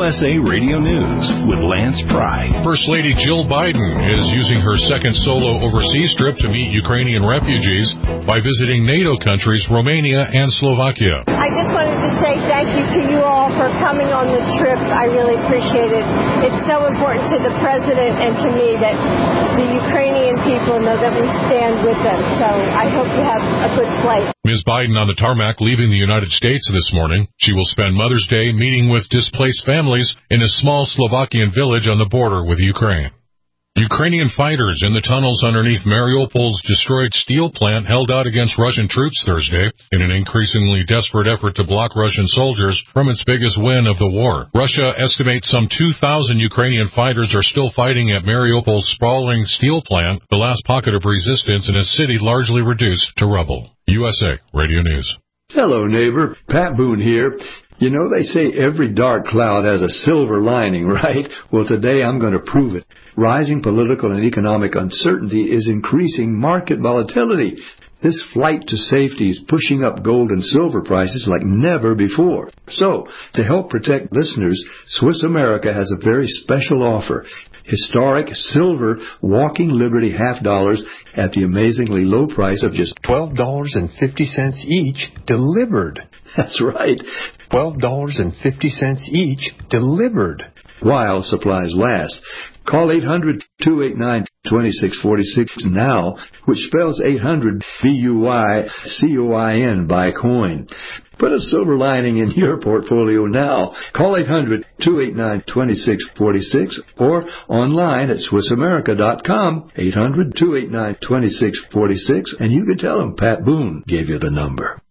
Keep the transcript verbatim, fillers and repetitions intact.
S A Radio News with Lance Pry. First Lady Jill Biden is using her second solo overseas trip to meet Ukrainian refugees by visiting NATO countries Romania and Slovakia. I just wanted to say thank you to you all for coming on the trip. I really appreciate it. It's so important to the President and to me that the Ukrainian people know that we stand with them. So I hope you have a good flight. Miz Biden on the tarmac leaving the United States this morning. She will spend Mother's Day meeting with displaced families in a small Slovakian village on the border with Ukraine. Ukrainian fighters in the tunnels underneath Mariupol's destroyed steel plant held out against Russian troops Thursday in an increasingly desperate effort to block Russian soldiers from its biggest win of the war. Russia estimates some two thousand Ukrainian fighters are still fighting at Mariupol's sprawling steel plant, the last pocket of resistance in a city largely reduced to rubble. U S A Radio News. Hello, neighbor. Pat Boone here. You know, they say every dark cloud has a silver lining, right? Well, today I'm going to prove it. Rising political and economic uncertainty is increasing market volatility. This flight to safety is pushing up gold and silver prices like never before. So, to help protect listeners, Swiss America has a very special offer. Historic silver Walking Liberty half dollars at the amazingly low price of just twelve dollars and fifty cents each, delivered. That's right. twelve dollars and fifty cents each, delivered. While supplies last. Call eight hundred, two eight nine, two six four six now, which spells eight hundred B U Y C O I N, buy coin. Put a silver lining in your portfolio now. Call eight hundred, two eight nine, two six four six or online at Swiss America dot com, eight hundred, two eight nine, two six four six, and you can tell them Pat Boone gave you the number.